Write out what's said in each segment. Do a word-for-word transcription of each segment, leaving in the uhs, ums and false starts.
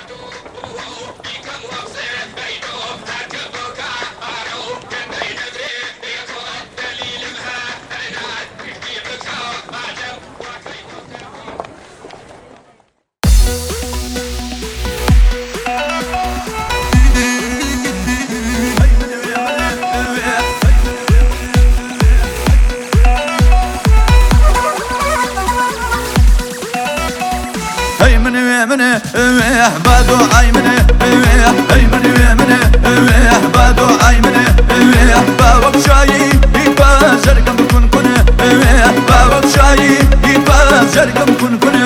هي من من بادو عي من هي من من بادو عي من بابك شاي يبازر كم كن كن بابك شاي يبازر كم كن كن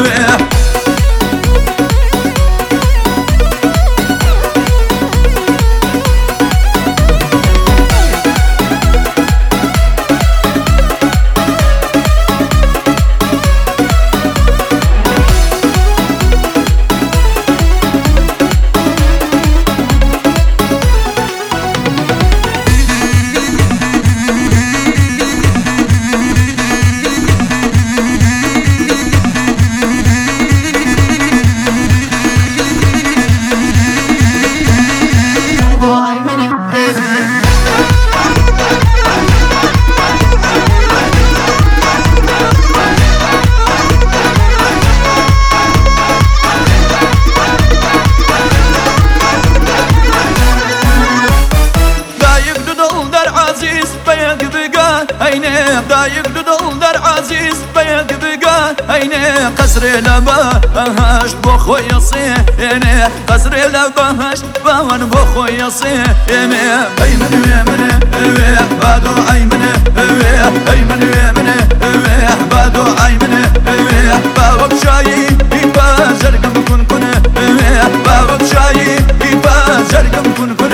عيني ضايق دول در عزيز بيد بقى عيني قصر لبا هاش بخو يصيني قصر لبا هاش باون بخو يصيني ايمن يمن بادو ايمن ايمن يمن بادو ايمن بابك شاي يبازر كم كن كن بابك شاي يبازر كم كن كن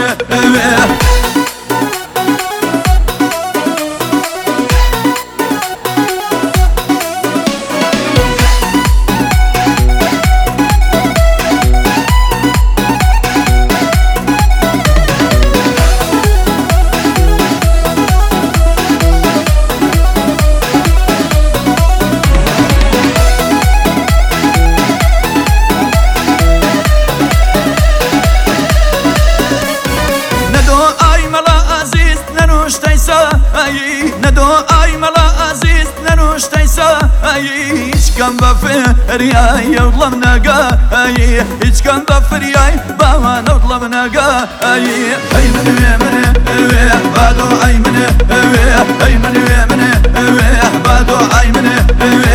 ندو اي ملا عزيز ننوش تيسا اي ايش كان بفرياي يطلب نقا اي ايش كان بفرياي باما نطلب نقا اي اي من يمن بادو اي من اي من يمن بادو اي من